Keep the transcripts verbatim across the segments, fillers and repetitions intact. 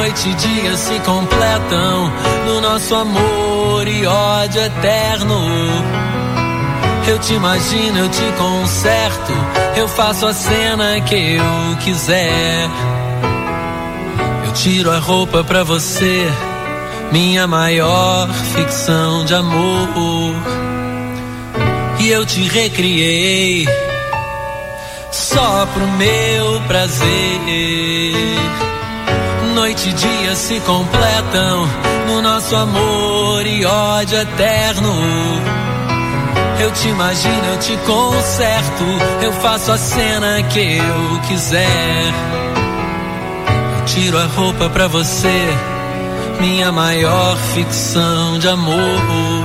Noite e dia se completam no nosso amor e ódio eterno. Eu te imagino, eu te conserto, eu faço a cena que eu quiser. Eu tiro a roupa pra você, minha maior ficção de amor. E eu te recriei só pro meu prazer. Noite e dia se completam no nosso amor e ódio eterno. Eu te imagino, eu te conserto, eu faço a cena que eu quiser. Eu tiro a roupa pra você, minha maior ficção de amor.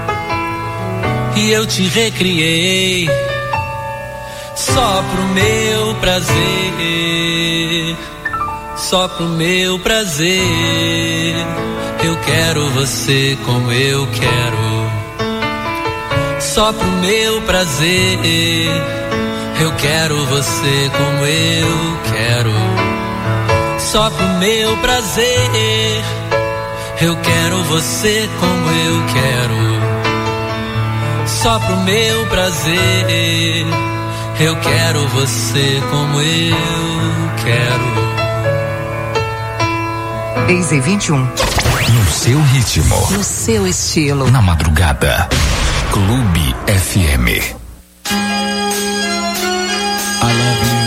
E eu te recriei só pro meu prazer, só pro meu prazer. Eu quero você como eu quero, só pro meu prazer. Eu quero você como eu quero, só pro meu prazer. Eu quero você como eu quero, só pro meu prazer. Eu quero você como eu quero. Eis e vinte e um. No seu ritmo. No seu estilo. Na madrugada. Clube F M. I love you.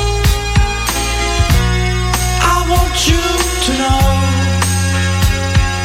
I want you to know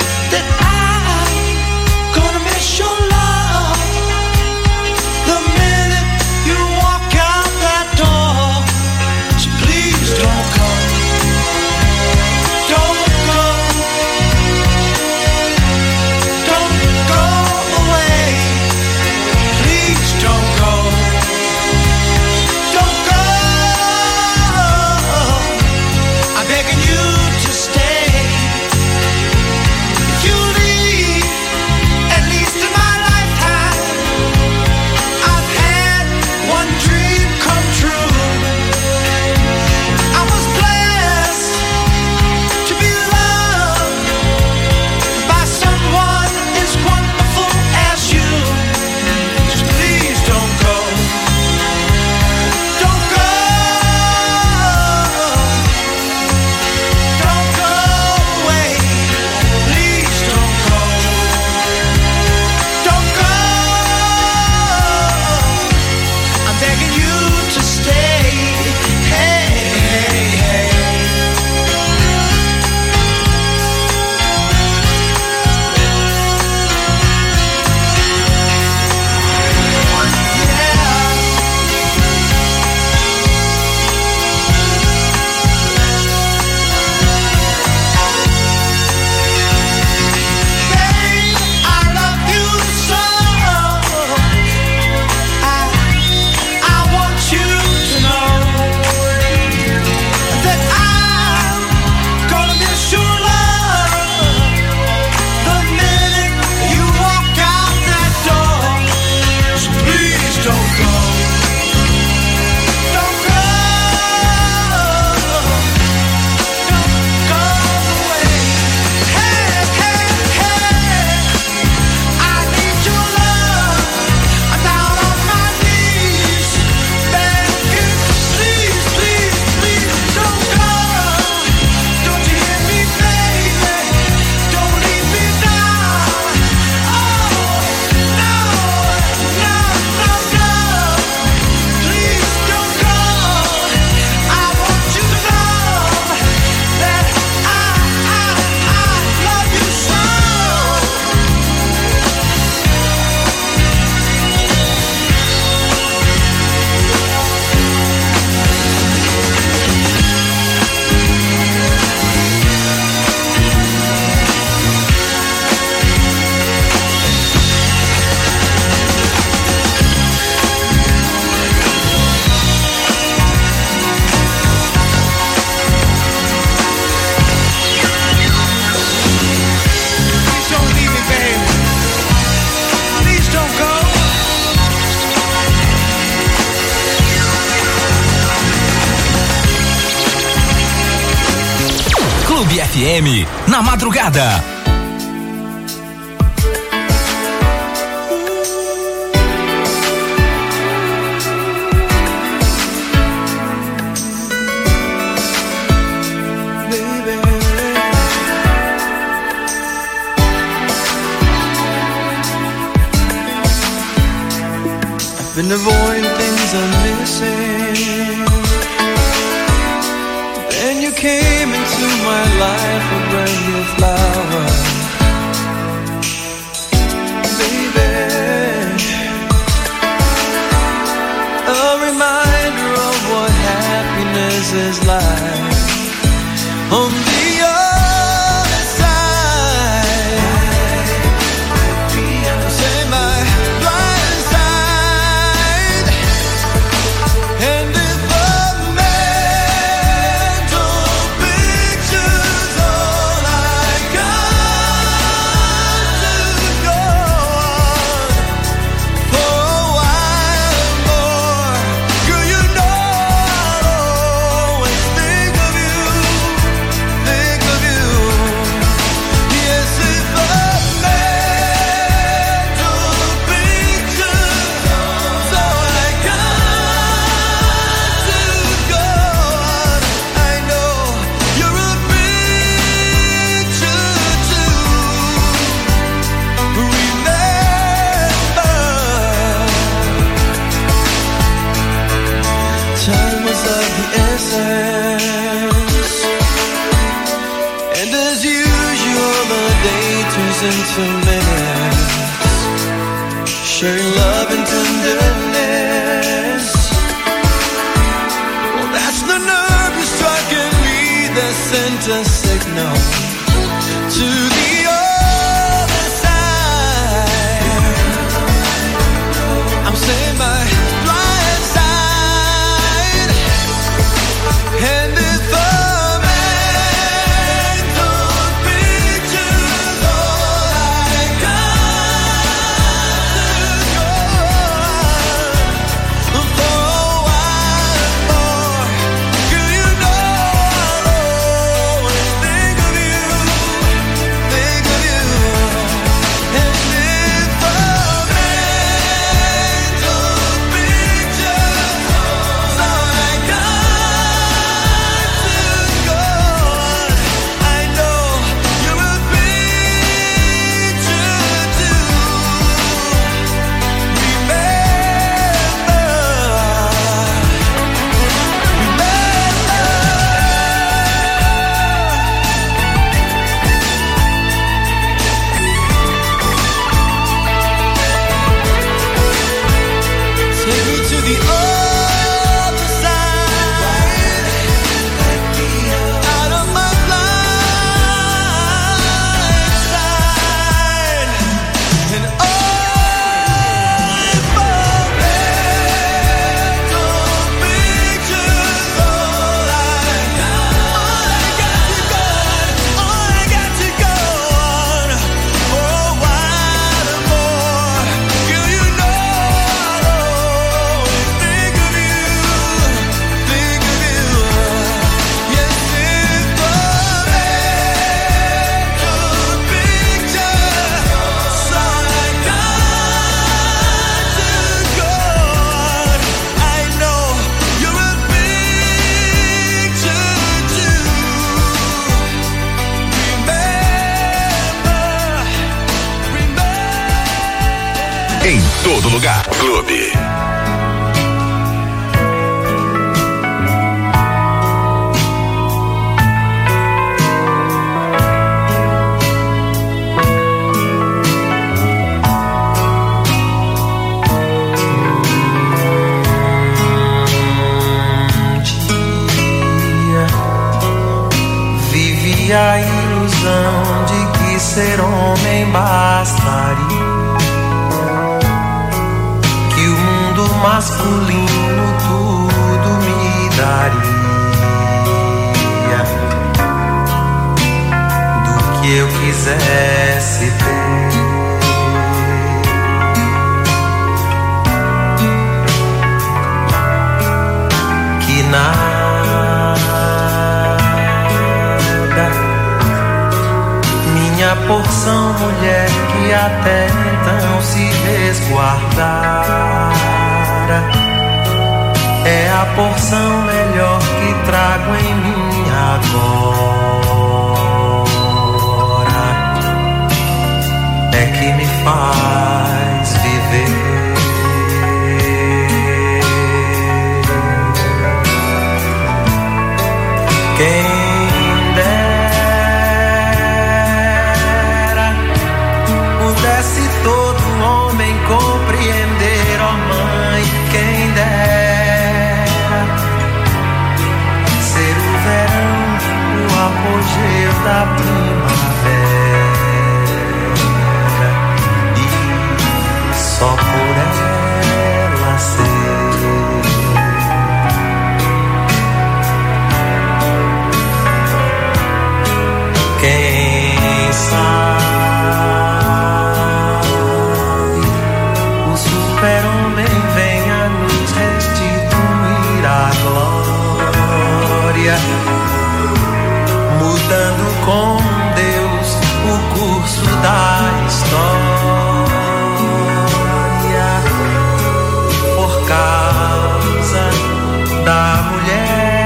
F M, na madrugada. Been avoiding things I'm missing. Then you came into my life, a brand new flower. Baby, a reminder of what happiness is like. On the other side, say my blind side. And if the mental picture's all I got to go on for a while more, girl, you know I'll always think of you, think of you. Yes, if the mental picture's all I got to go on, I know you're a picture to remember. Time was of the essence, and as usual the day turns into minutes, sharing love and tenderness. Well, that's the nerve you struck in me that sent a signal to the other side. I'm saying my blind side. And if the mental picture's all I got to go on for a while more, girl, you know I'll always think of you, think of you. And if the mental picture's all I got to go on, I know you're a picture to take me to the other side, out of my blind side. And oh, if the mental picture's all I got, all I got to go on, all I got to go on for a while more, girl, you know I'll always think of you, think of you. Yes, if the mental picture's all I got to go on, I know you're a picture to remember, remember. Em todo lugar. Clube. Vive a ilusão de que ser homem bastaria, que o mundo masculino tudo me daria, do que eu quisesse ter. Que nada porção, mulher, que até então se resguardara. É a porção melhor que trago em mim agora. É que me faz viver. Quem dera pudesse todo homem compreender, ó mãe, quem dera ser o verão, o apogeu da primavera e só por ela ser. Quem sabe o super-homem venha nos restituir a glória, mudando com Deus o curso da história, por causa da mulher.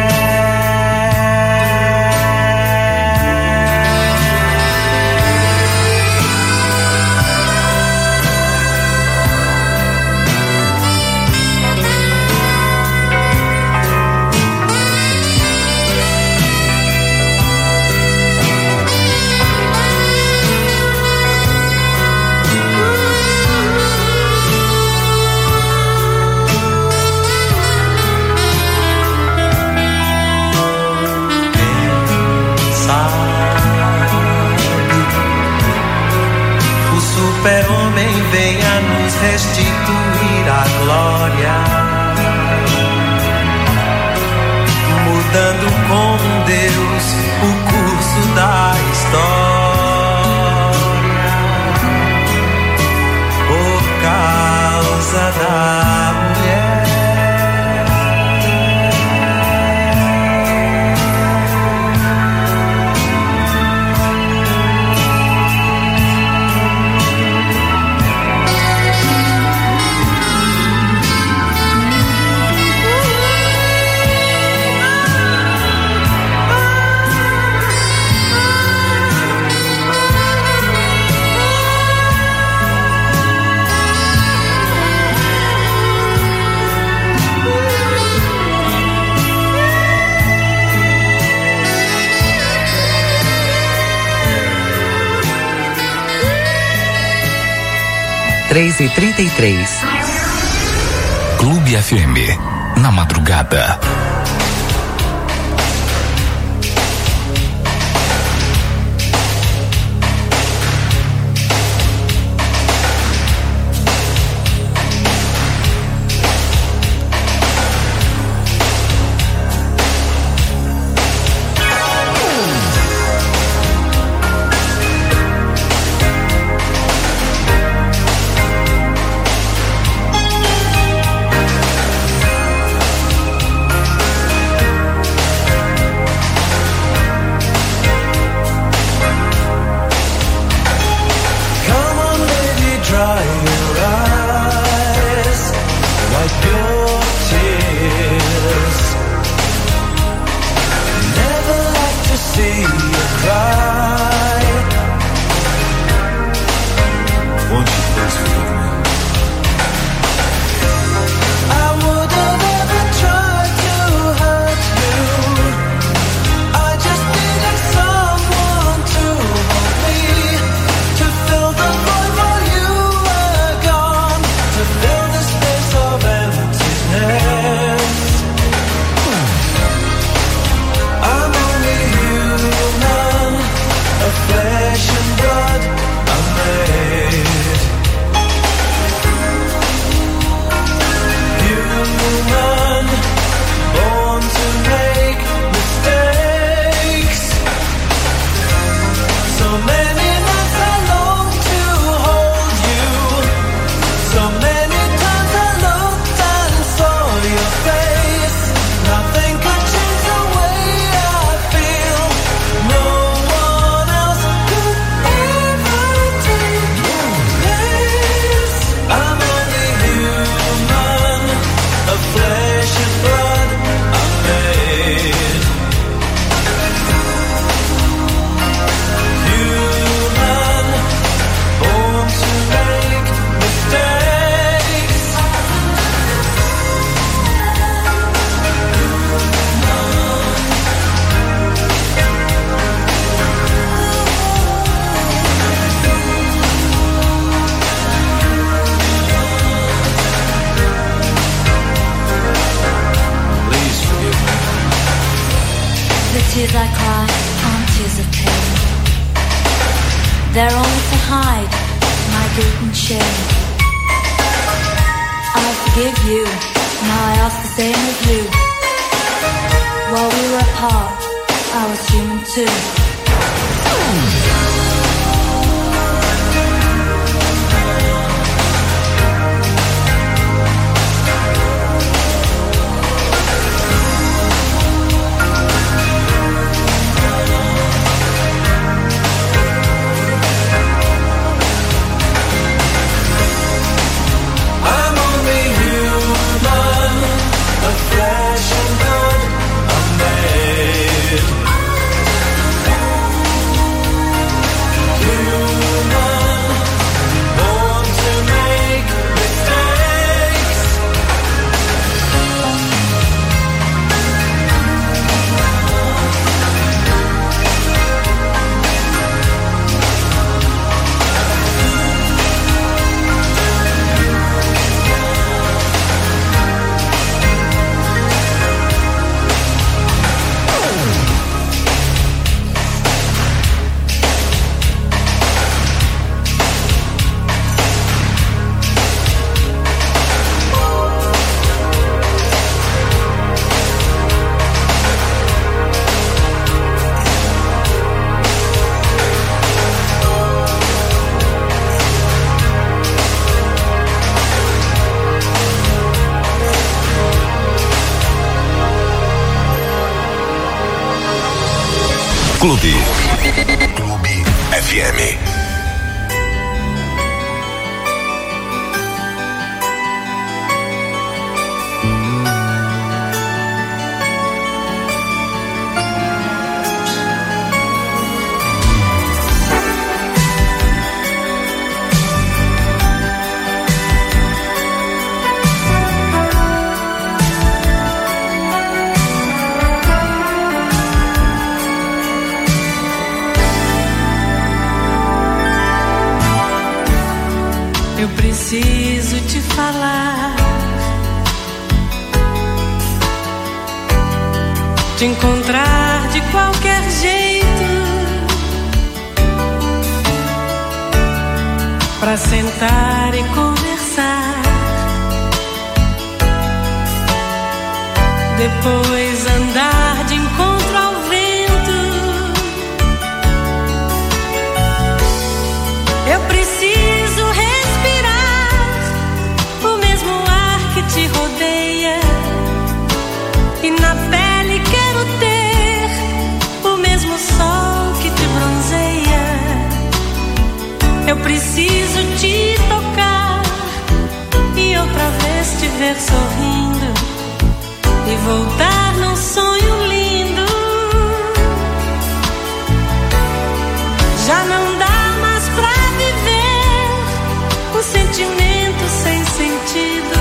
O super-homem venha nos restituir a glória, mudando com Deus o curso da história, por causa da mulher. três e trinta e três. Clube F M, na madrugada. Flesh and blood are made. tears I cry aren't tears of pain. They're only to hide my guilt and shame. I forgive you, now I ask the same of you. While we were apart, I was human too. Flesh and blood, I'm made. Clube. Clube F M. Eu preciso te falar, te encontrar de qualquer jeito, pra sentar e conversar, depois andar de encontro ao vento. Eu preciso te rodeia e na pele quero ter o mesmo sol que te bronzeia. Eu preciso te tocar e outra vez te ver sorrindo e voltar num sonho lindo. Já não dá mais pra viver um sentimento sem sentido.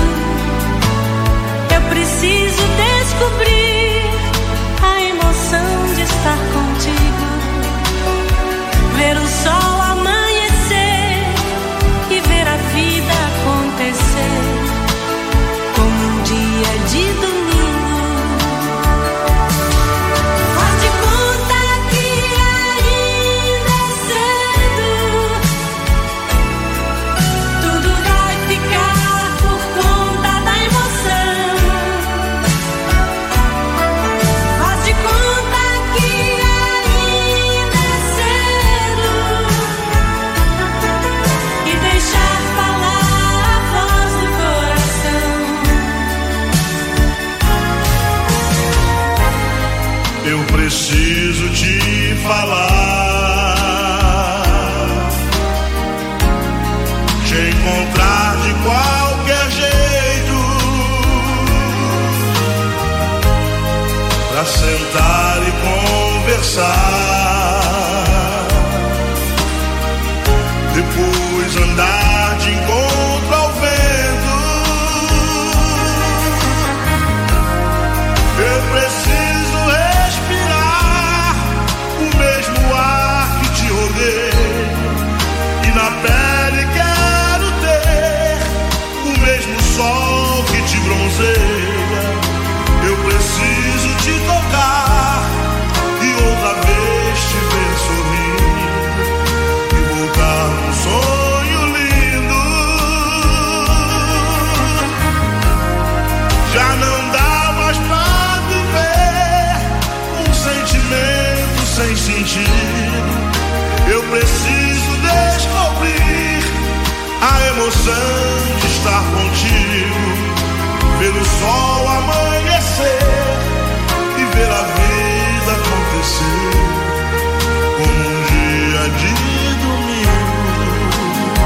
Preciso descobrir a emoção de estar contigo, ver o sol amanhecer e ver a vida acontecer como um dia de domingo. Faz de conta que ainda é cedo, tudo vai ficar por conta da emoção. Eu preciso te falar, te encontrar de qualquer jeito, pra sentar e conversar, depois andar de encontro ao vento. Eu preciso respirar o mesmo ar que te rodeia e na pele quero ter o mesmo sol que te bronzeia. Eu preciso te tocar e emoção de estar contigo, ver o sol amanhecer e ver a vida acontecer como um dia de domingo.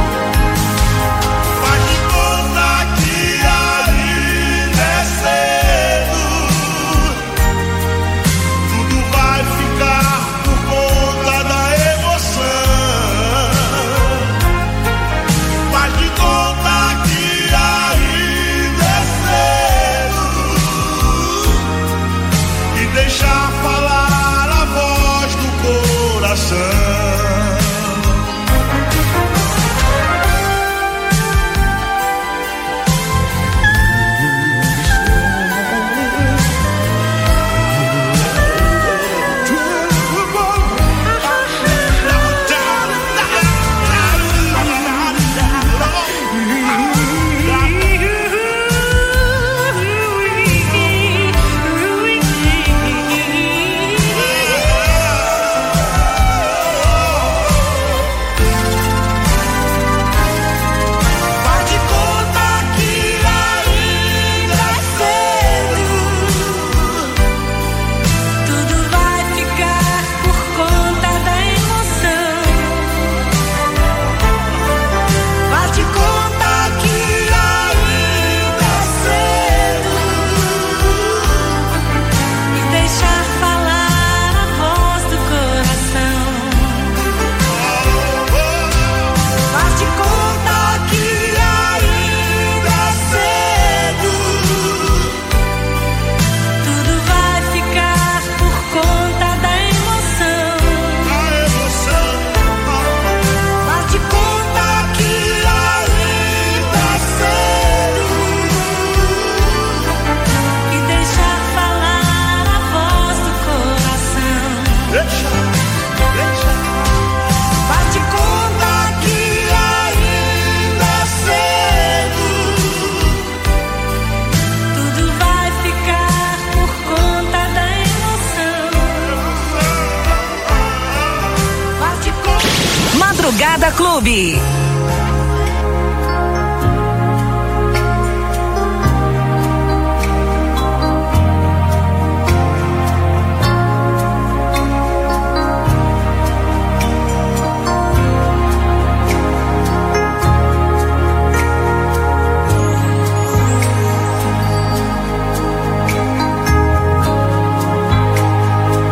Faz de conta que ainda é cedo, tudo vai ficar por conta da emoção. Faz de conta que ainda é cedo e deixar falar a voz do coração. Madrugada Clube.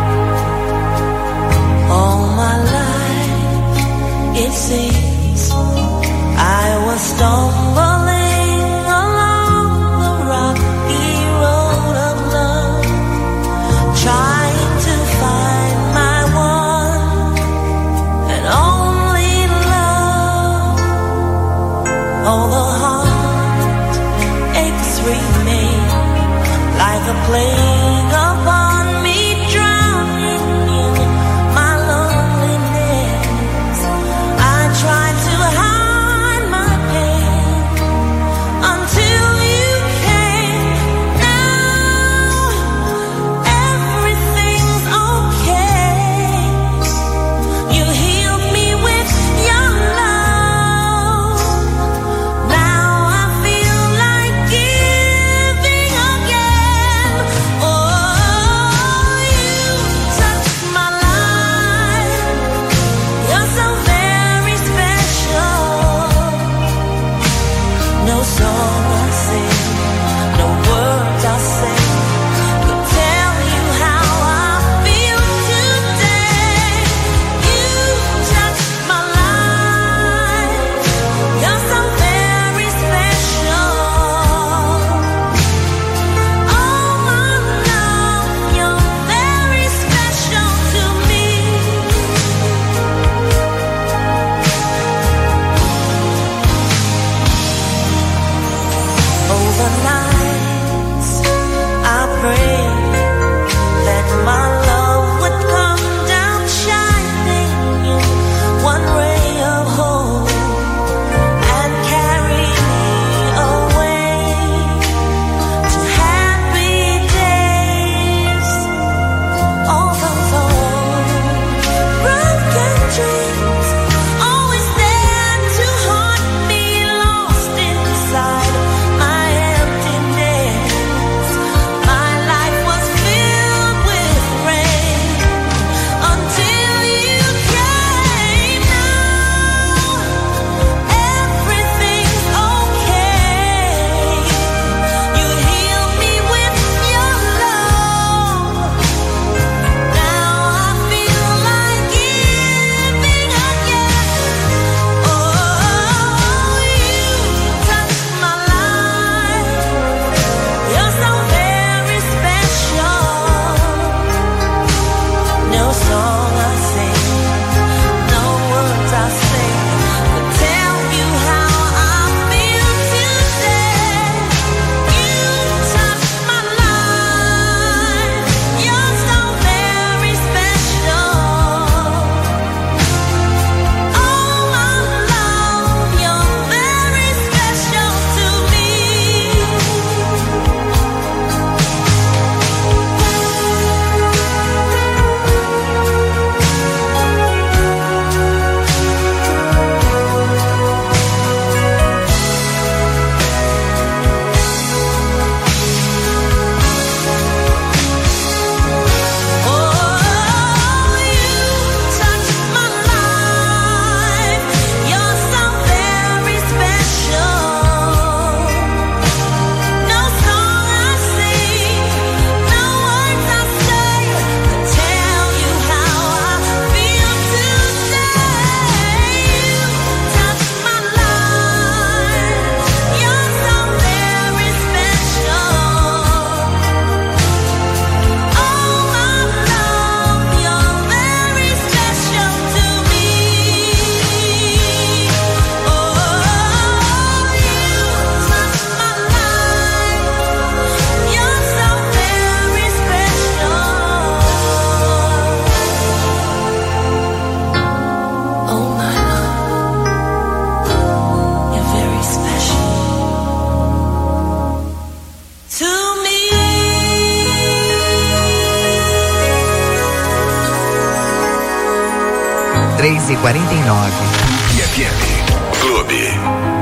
All my life it seems três e quarenta e nove. F M Clube.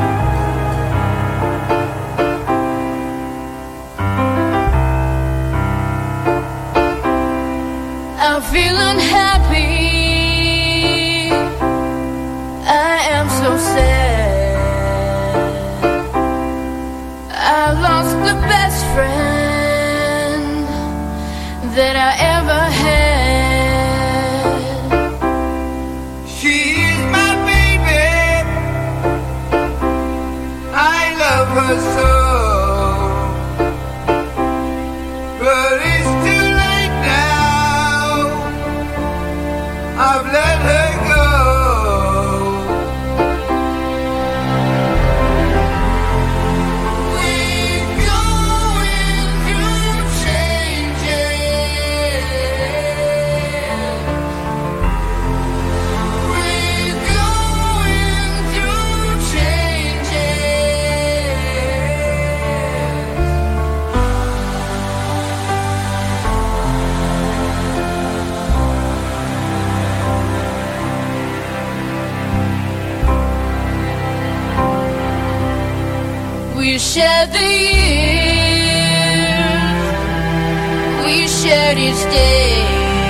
I'm feeling happy. I am so sad. I lost the best friend that I ever had. She is my baby. I love her so. But it's too late now. I've let her go. We're going through changes. We're going through changes. We shared the years, we shared each day.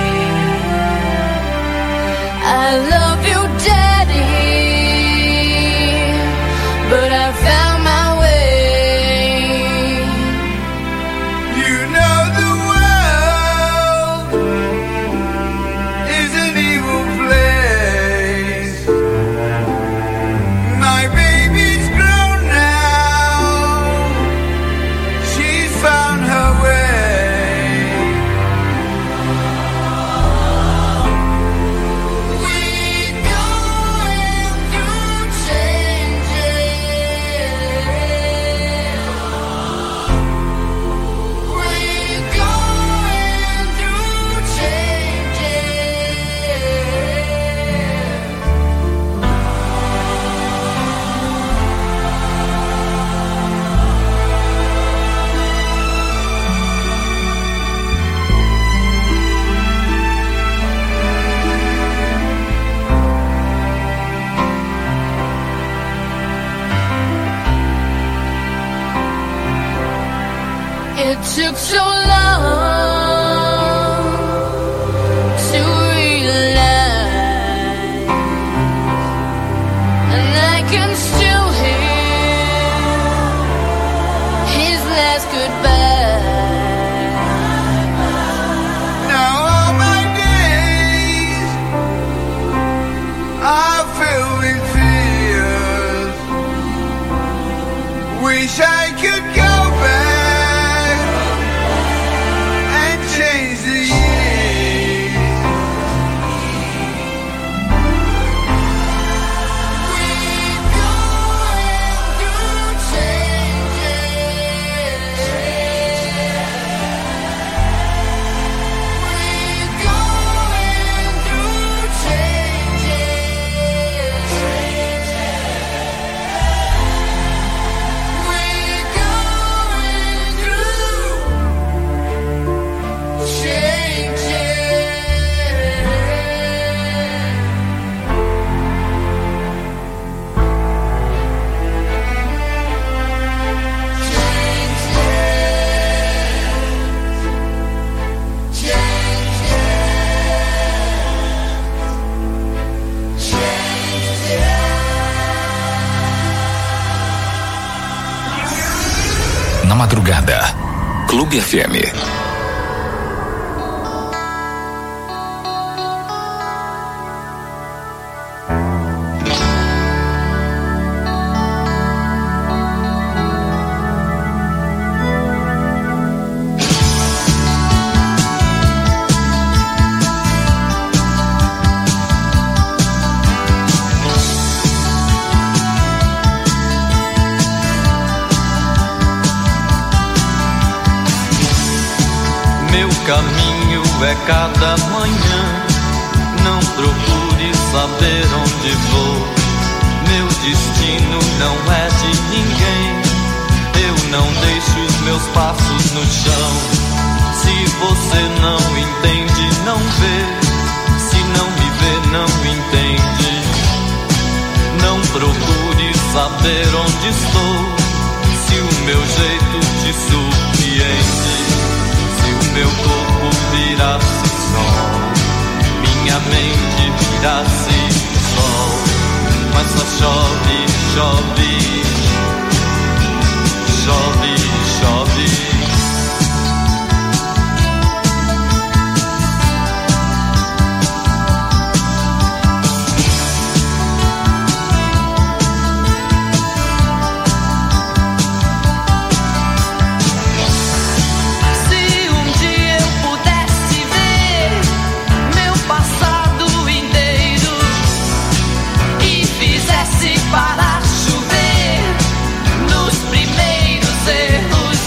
I love you, Daddy, but I found my way. You know the world is an evil place. My baby's grown now. She's found her way. We're going through changes. We're going through It took so long to realize, and I can still hear his last goodbye. Now all my days are filled with fears. Wish I could go back and change the years. We're going through changes. We're going through changes. We're going through Na madrugada, Clube F M. Meu caminho é cada manhã. Não procure saber onde vou. Meu destino não é de ninguém. Eu não deixo os meus passos no chão. Se você não entende, não vê. Se não me vê, não entende. estou, se o meu jeito te surpreende, se o meu corpo virasse sol, minha mente virasse sol, mas só chove, chove, chove, chove. Para chover nos primeiros erros.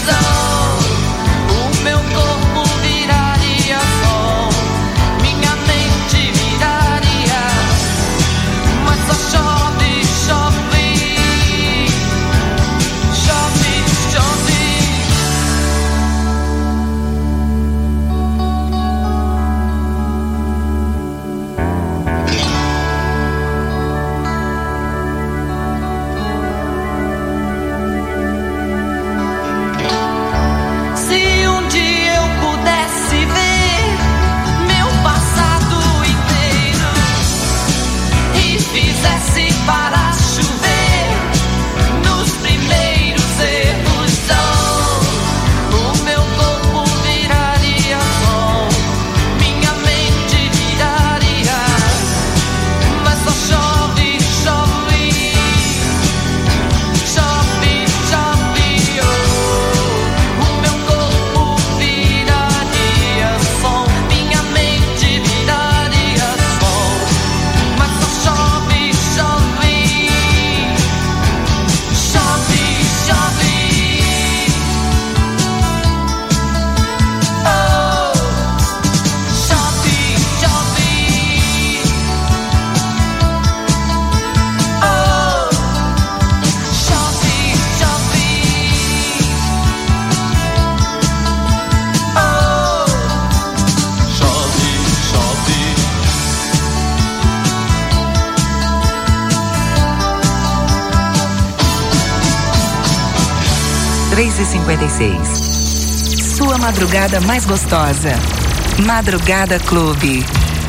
três e cinquenta e seis. Sua madrugada mais gostosa. Madrugada Clube.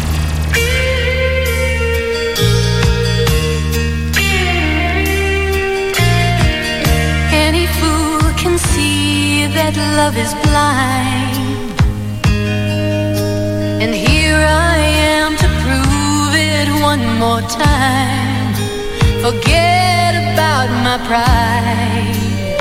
Any fool can see that love is blind, and here I am to prove it one more time. Forget about my pride.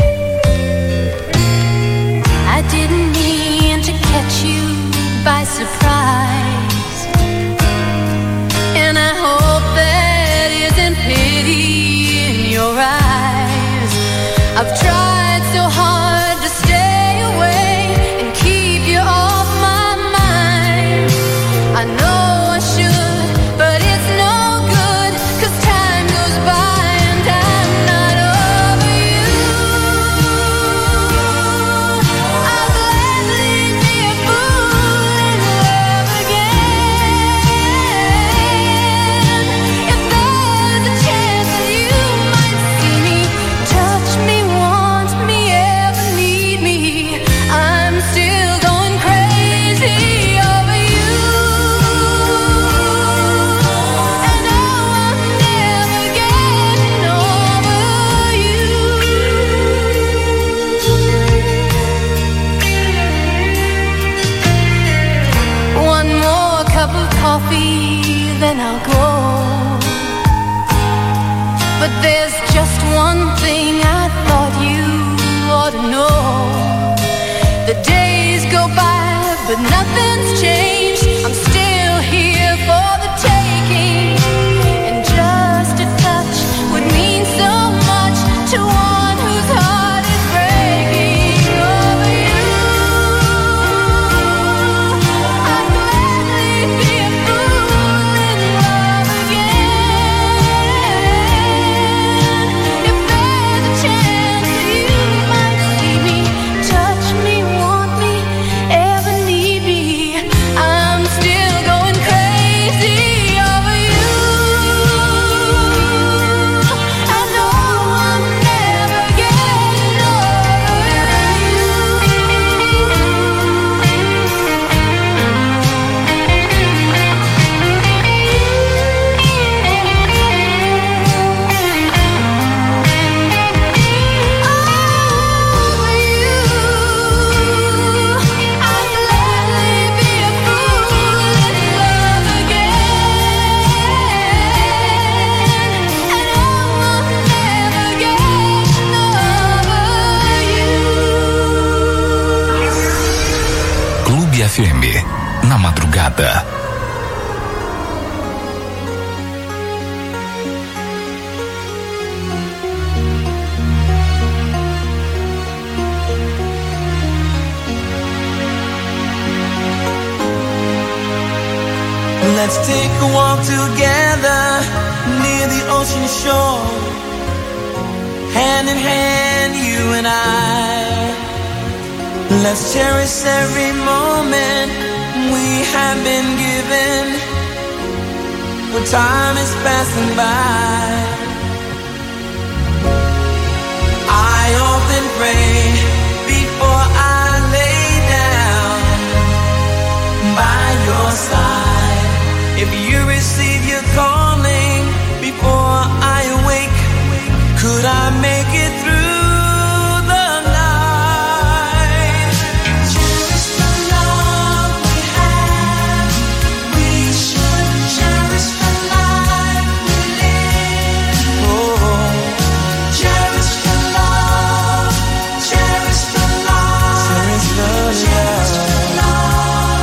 I didn't mean to catch you by surprise, and I hope that isn't pity in your eyes. I've tried so hard to stay away and keep you off my mind. I know I should, but it's no good, 'cause time goes by and I'm not over you. I'll gladly be a fool in love again. If there's a chance that you might see me, touch me, want me, ever need me, I'm still going crazy over you. And oh, I'm never getting over you. One more cup of coffee, then I'll go. But there's just one thing I thought you ought to know. The days go by, but nothing's changed. I'm still here for the taking, and just a touch would mean so much to one whose heart is breaking over you. I'd gladly be a fool in love again. If there's a chance that you might see me, touch me, want me, ever need me, F M, na madrugada. Let's take a walk together near the ocean shore, hand in hand, you and I. Let's cherish every moment we have been given, when time is passing by. I often pray before I lay down by your side. If you receive your calling before I awake, could I make it through the night? Cherish the love we have. We should cherish the life we live. Oh, cherish the love, cherish the love, cherish the love. Cherish the love.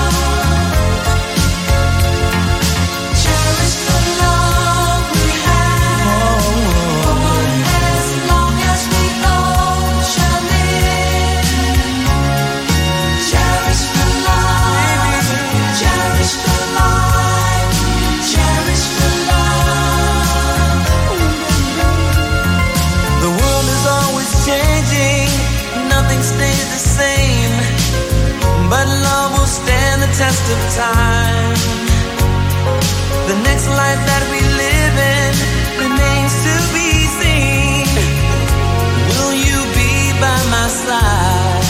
Stays the same, but love will stand the test of time. The next life that we live in remains to be seen. Will you be by my side?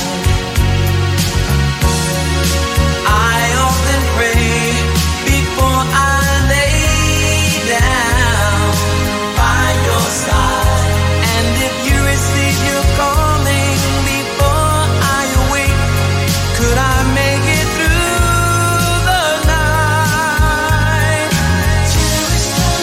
I often pray before I lay down by your side. And if you receive your calling, could I make it through the night? Cherish the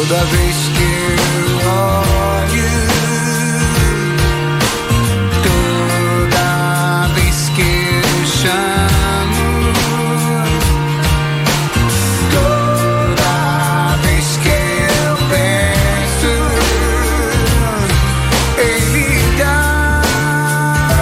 Toda vez que eu olho, toda vez que eu chamo, toda vez que eu penso em ligar,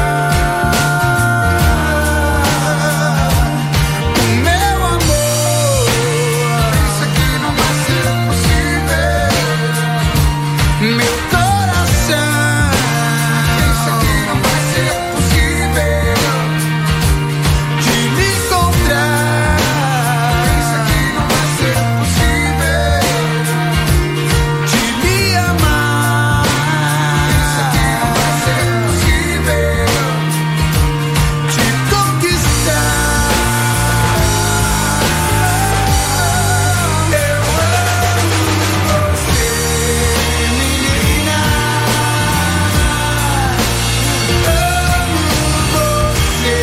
o meu amor, isso aqui não vai ser possível. Meu coração, isso aqui não vai ser possível. De me encontrar, isso aqui não vai ser possível. De me amar, isso aqui não vai ser possível. De conquistar, eu amo você, menina. Amo você.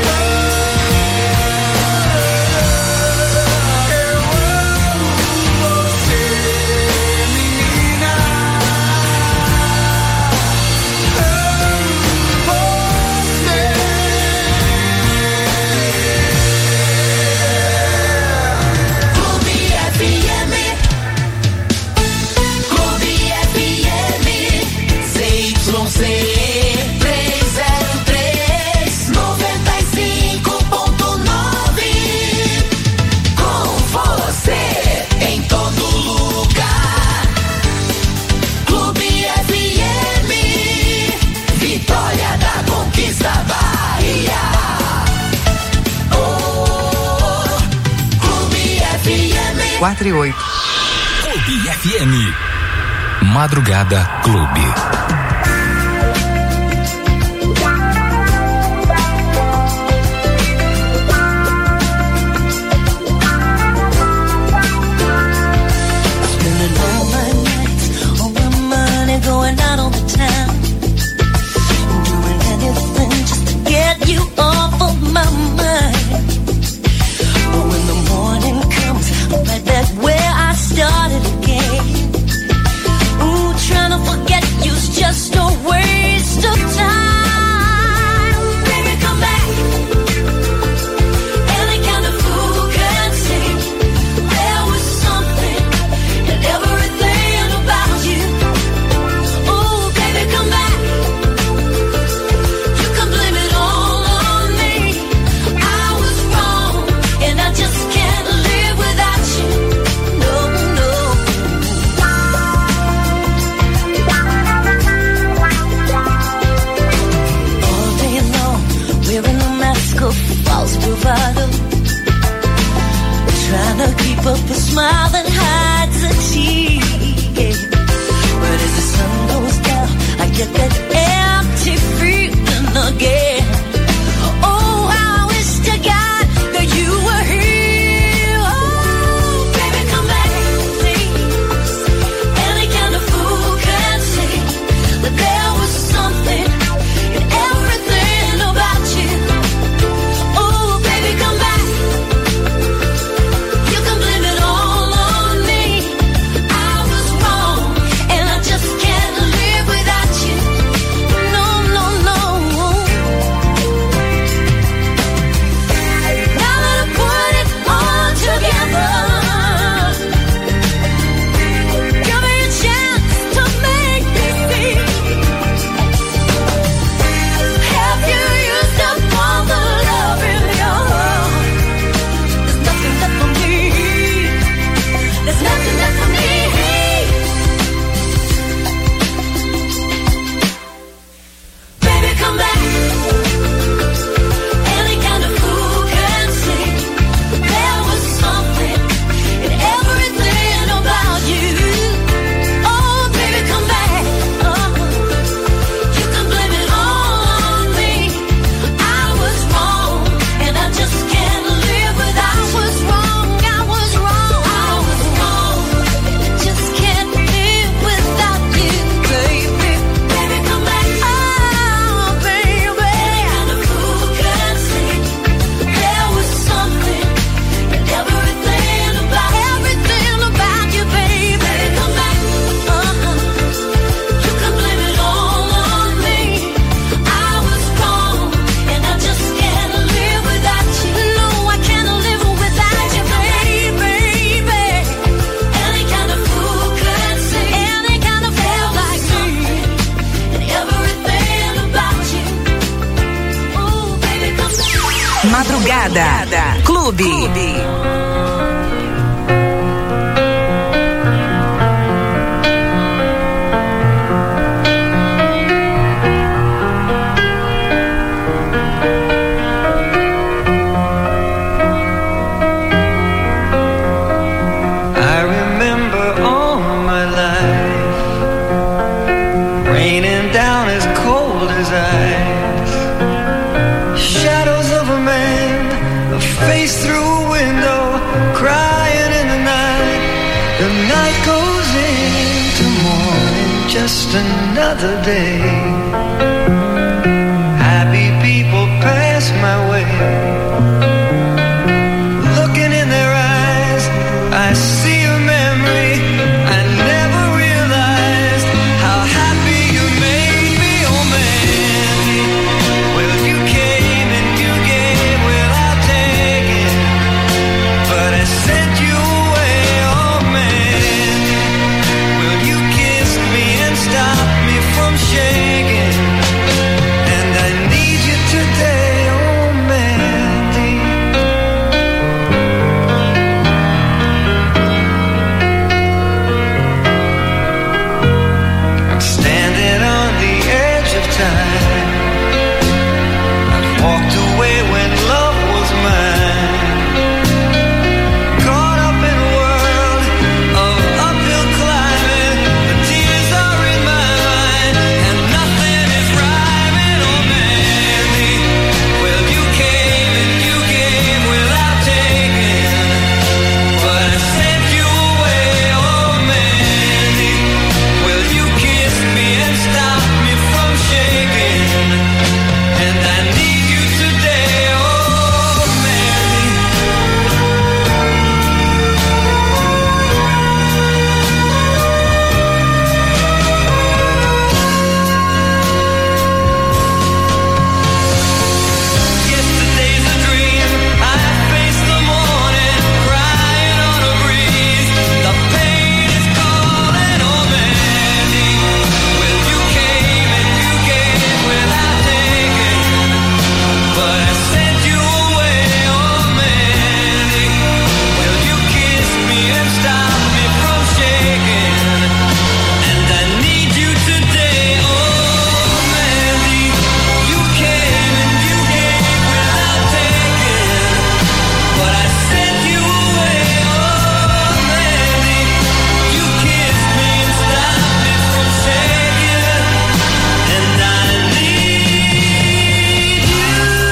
Eu amo você, menina. Clube F M, Clube F M, Z Y C trezentos e três, noventa e cinco ponto nove. Com você em todo lugar. Clube F M, Vitória da Conquista, Bahia. Oh, Clube F M. quatro e oito. Clube F M. Madrugada Clube. Spending all my nights, all my money going out on the town. Doing anything just to get you off of my mind. But when the morning comes, I'm right back where I started again. Ooh, trying to forget you's just Madrugada Clube. Clube. Just another day. Happy people pass my way. Looking in their eyes, I see a memory. I never realized how happy you made me, oh Mandy. Well, you came and you gave without taking, but I sent you away, oh Mandy. Well, you kissed me and stop me from shaking, and I need you today, oh Mandy. I'm standing on the edge of time. I've walked away when love was mine. Caught up in a world of uphill climbing. The tears are in my mind, and nothing is rhyming, oh Mandy. Well, you came and you gave without taking, but I sent you away, oh Mandy. Well, you kissed me and stopped me from shaking, and I need you today, oh Mandy. Yesterday's a dream. I face the morning, crying on a breeze. The pain is calling, oh Mandy. Well, you came and you gave without taking, but I sent you away, oh Mandy. Well, you kissed me and stopped me from shaking, and I need you today, oh Mandy. You came and you gave without taking, but I sent you away, oh Mandy. You kissed me and stopped me from shaking, and I need you.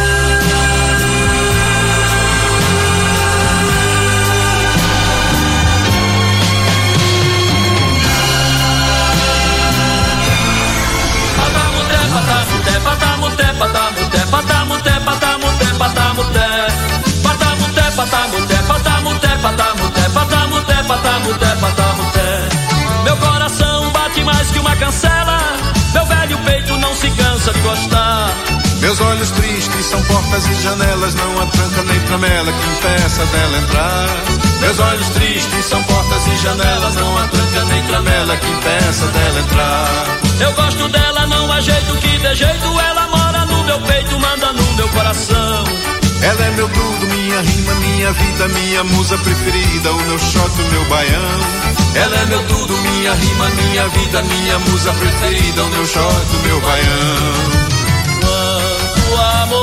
Patamuté, patamuté, patamuté, patamuté, patamuté, patamuté. Patamuté, patamuté, patamuté, patamuté, patamuté, patamuté, patamuté. Meu coração bate mais que uma cancela. Meu velho peito não se cansa de gostar. Meus olhos tristes são portas e janelas, não há tranca nem tramela que impeça dela entrar. Meus olhos tristes são portas e janelas, não há tranca nem tramela que impeça dela entrar. Eu gosto dela, não há jeito que dê jeito. Ela mora no meu peito, manda no meu coração. Ela é meu tudo, minha rima, minha vida, minha musa preferida, o meu shot, o meu baião. Ela é meu tudo, minha rima, minha vida, minha musa preferida, o meu shot, o meu baião. Quanto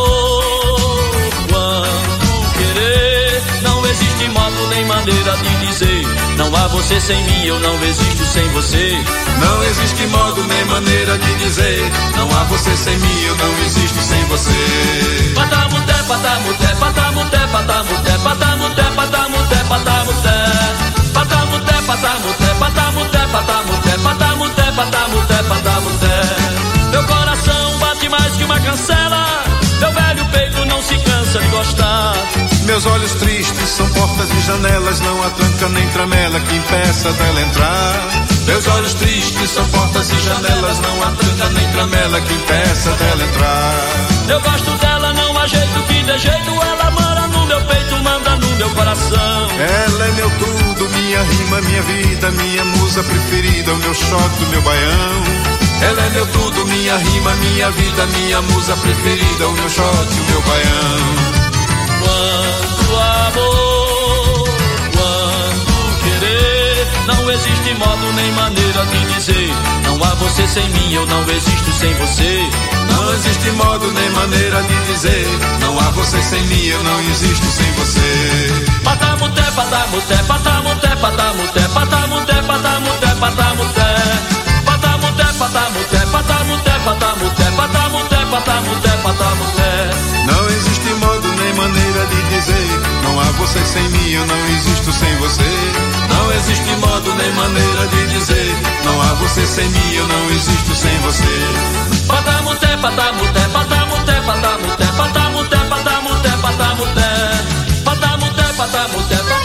amor, quanto querer, não existe modo nem maneira de dizer. Não há você sem mim, eu não existo sem você. Não existe modo nem maneira de dizer. Não há você sem mim, eu não existo sem você. Patamuté, patamuté, patamuté, patamuté, patamuté, patamuté, patamuté. Patamuté, patamuté, patamuté, patamuté, patamuté, patamuté, patamuté. Meu coração bate mais que uma cancela. Meu velho peito não se cansa de gostar. Meus olhos tristes são portas e janelas, não há tranca nem tramela que impeça dela entrar. Meus olhos tristes são portas e janelas, não há tranca nem tramela que impeça dela entrar. Eu gosto dela, não há jeito que dê jeito. Ela mora no meu peito, manda no meu coração. Ela é meu tudo, minha rima, minha vida, minha musa preferida, o meu shot, o meu baião. Ela é meu tudo, minha rima, minha vida, minha musa preferida, o meu shot, o meu baião. Quando amor, quando querer, não existe modo nem maneira de dizer. Não há você sem mim, eu não existo sem você. Não existe modo nem maneira de dizer. Não há você sem mim, eu não existo sem você. Patamuté, patamuté, patamuté, patamuté, patamuté, patamuté, patamuté. Patamuté, patamuté, patamuté, patamuté, patamuté, patamuté, patamuté. Não existe modo nem maneira de dizer. Não há você sem mim, eu não existo sem você. Não existe modo nem maneira de dizer. Não há você sem mim, eu não existo sem você. Patamuté, patamuté, patamuté, patamuté, patamuté, patamuté, patamuté. Patamuté, patamuté, patamuté.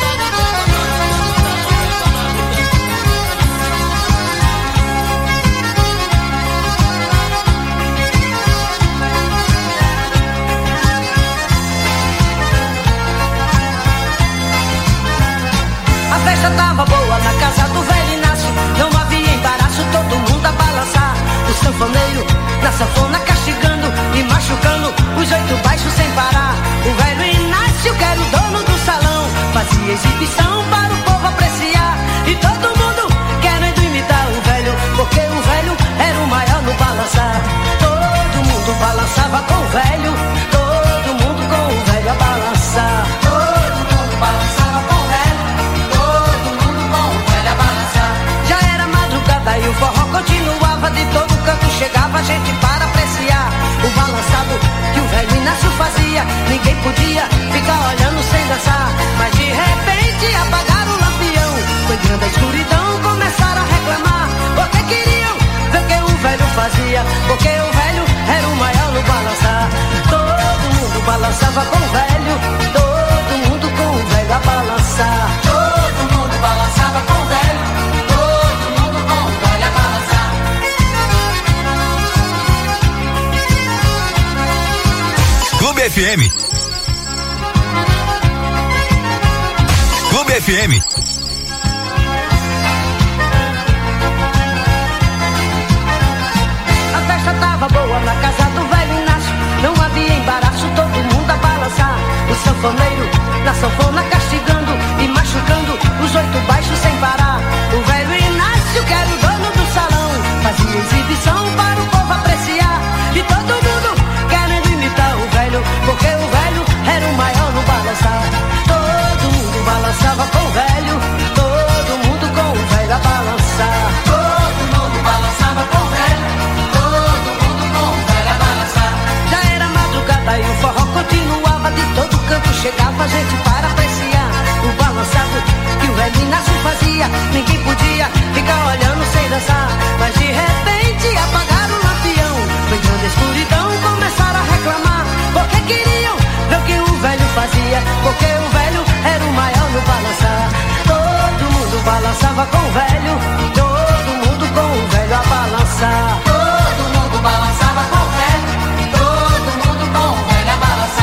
A festa tava boa na casa do velho Inácio. Não havia embaraço, todo mundo a balançar. O sanfoneiro na sanfona castigando e machucando os oito baixos sem parar. O velho Inácio, que era o dono do salão, fazia exibição para o povo apreciar. E todo mundo querendo imitar o velho, porque o velho era o maior no balançar. Todo mundo balançava com o velho, todo mundo com o velho a balançar. Todo mundo balançava com o velho, todo mundo com o velho a balançar. Já era madrugada e o forró continuava, de todo canto chegava gente para apreciar o balançado que o velho Inácio fazia. Ninguém podia ficar olhando sem dançar, mas de repente apagaram o lampião. Foi grande a escuridão, começaram a reclamar, porque queriam ver o que o velho fazia, porque o velho era o maior no balançar. Todo mundo balançava com o velho, todo mundo com o velho a balançar. Todo mundo balançava com o velho, todo mundo com o velho a balançar. Clube F M. Clube F M. A festa tava boa na casa do velho Inácio. Não havia embaraço, todo mundo a balançar. O sanfoneiro na sanfona castigando e machucando os oito baixos sem parar. O velho Inácio, que era o dono do salão, fazia exibição para o povo apreciar. E todo mundo querendo imitar o velho, porque o velho era o maior no balançar. Todo mundo balançava com o velho, todo mundo com o velho a balançar. Todo mundo balançava com o velho, todo mundo com o velho a balançar. Já era madrugada e o forró continuava, de todo canto chegava gente para apreciar o balançado que o velho Inácio fazia. Ninguém podia ficar olhando sem dançar, mas de repente apagaram o lampião. Foi grande a escuridão, começaram a reclamar, porque queriam ver o que o velho fazia, porque o velho era o maior no balançar. Todo mundo balançava com o velho,